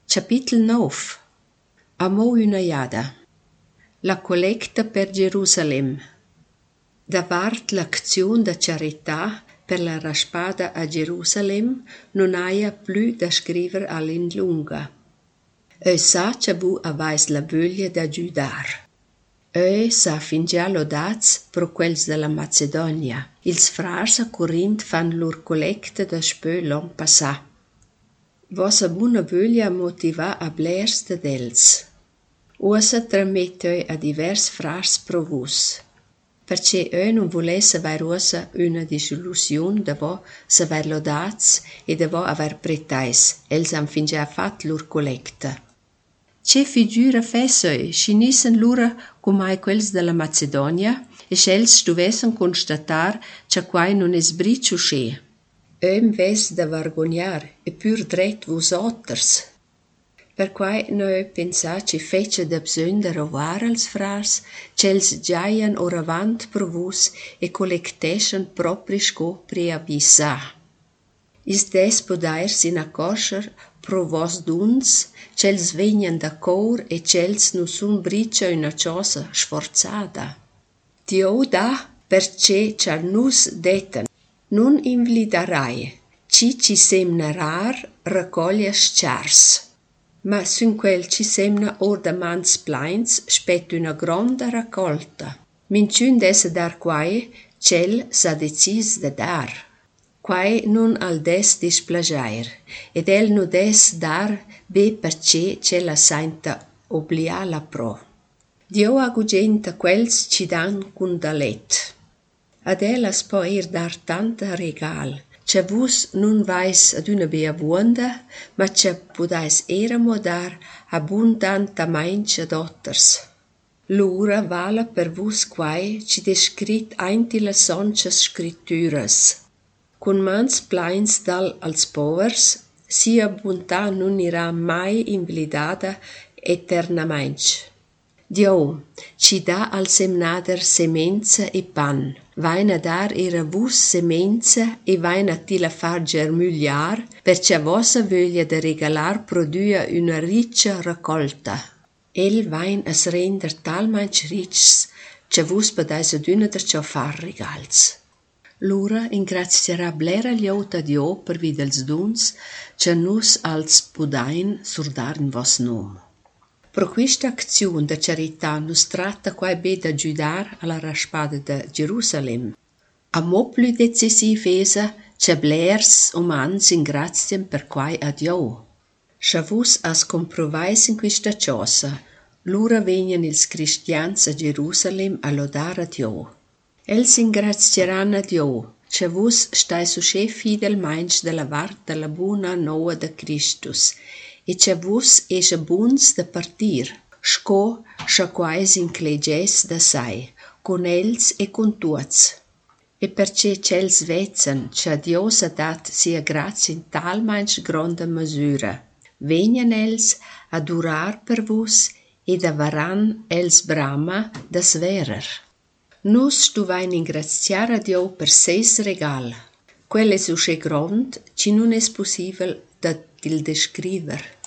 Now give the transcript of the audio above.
Capitolo 9. Amo una iada. La collecta per Gerusalemme. Davart l'azione da carità per la raspada a Gerusalemme non haia più da scrivere all'inlunga. Sa che bu avais la voglia da giudar. Sa fin già lodats pro quels della Macedonia. Ils frars a Corint fan lur collecta da spö l'an passà. Vossa buna voglia motiva a blers d'els. Uosa tramettoi a divers frars pro vos. Perché non volesse aver uosa una disillusion davo s'aver lodats e davo aver pretais. Els han fin già fat lur collecta. Ce figura fessoi, scinissan lura comai quels della Macedonia, e els stuvessen constatar che quai non es briccio sche. Ves da vergognar, e pur dret vos otters. Per quai noi pensà ci fece da bisogn da rovar als frars, c'els giaian oravant pro vos e collecteschen propri sco preabissà. Is des podairs in accoscher pro vos duns, c'els vegnan da cor e c'els nu sun briccia una cosa sforzata. Dio da perché char nus detten. Non invlidarai, ci semna rar, raccoglia sciars. Ma sun quel ci semna or da mans plains spet una gronda raccolta. Minciun desse dar quai, cel sa decis da dar. Quai non al des displagiair, ed el no des dar be perché ce la sainta oblia la pro. Dio agugenta quels ci dan cun dalet. Ad elas po dar tanta regal, che vus non vais ad una beavuonda, ma che podais eramo dar abundanta mainch ad otters. L'ura vala per vus quai ci descrit einti la sonchas scritturas. Con mans plains dal als povers, sia bontà non irà mai invalidata eternamainch. Dio ci dà al semnader semenza e pan. Vain a dar era vus semenza e vain a ti la far germugliar, perché vossa voglia de regalar produia una riccia raccolta. El vain a srender talmainch riccs, che vus podais ad una der ciò far regals. L'ura ingrazierà blera liota Dio per videls duns, che nus als pudain surdar in vos nom. Pro questa azione da carità nus tratta quai be da giudar alla raspada da Gerusalemme. A mo più decisiv esa, che blers umans ingrazien per quai a Dio. Scha vus as comprovais in questa cosa, l'ura vegnan ils cristians a Gerusalemme a lodar a Dio. Els ingrazieran a Dio, che vus stai su che fidel mainch della varta la buna noa da Christus, e che vus esce buns da partir, sco quais incleges da sai, con els e con tuots. E perché c'els vezzan, che Dio ha dat sia grazia in tal mainch gronda misura, vegnan els a durar per vus ed avaran els brama da sverer. Nus stuvain ingraziar a Dio per seis regal. Quelle su che grond ci non es possibel da til descriver.